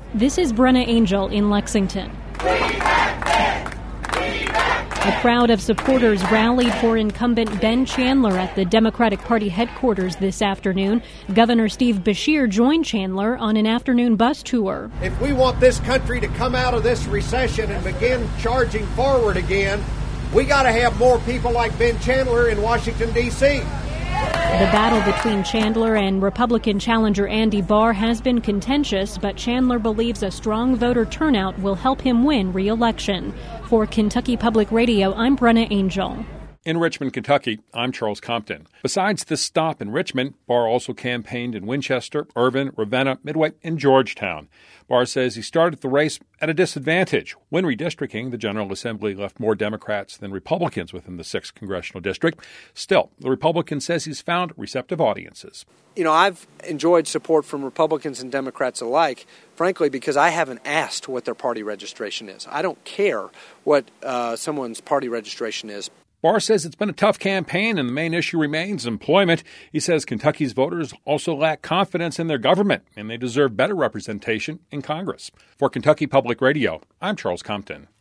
This is Brenna Angel in Lexington. A crowd of supporters rallied for incumbent Ben Chandler at the Democratic Party headquarters this afternoon. Governor Steve Beshear joined Chandler on an afternoon bus tour. If we want this country to come out of this recession and begin charging forward again, we got to have more people like Ben Chandler in Washington, D.C. The battle between Chandler and Republican challenger Andy Barr has been contentious, but Chandler believes a strong voter turnout will help him win re-election. For Kentucky Public Radio, I'm Brenna Angel. In Richmond, Kentucky, I'm Charles Compton. Besides this stop in Richmond, Barr also campaigned in Winchester, Irvin, Ravenna, Midway, and Georgetown. Barr says he started the race at a disadvantage. When redistricting, the General Assembly left more Democrats than Republicans within the 6th congressional district. Still, the Republican says he's found receptive audiences. You know, I've enjoyed support from Republicans and Democrats alike, frankly, because I haven't asked what their party registration is. I don't care what someone's party registration is. Barr says it's been a tough campaign and the main issue remains employment. He says Kentucky's voters also lack confidence in their government and they deserve better representation in Congress. For Kentucky Public Radio, I'm Charles Compton.